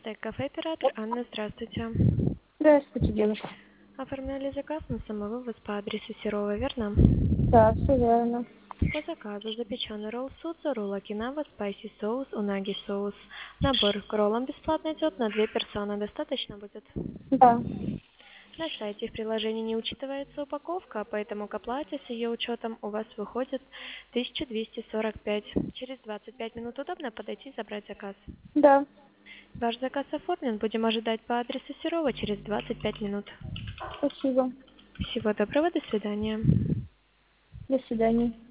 Кафе «Оператор». Анна, здравствуйте. Здравствуйте, девушка. Оформляли заказ на самовывоз по адресу Серова, верно? Да, все верно. По заказу запеченный ролл судзу, ролл окинава, спайси соус, унаги соус. Набор к роллам бесплатно идет на 2 персоны. Достаточно будет? Да. На сайте в приложении не учитывается упаковка, поэтому к оплате с ее учетом у вас выходит 1245. Через 25 минут удобно подойти и забрать заказ. Да. Ваш заказ оформлен. Будем ожидать по адресу Серова через 25 минут. Спасибо. Всего доброго, до свидания. До свидания.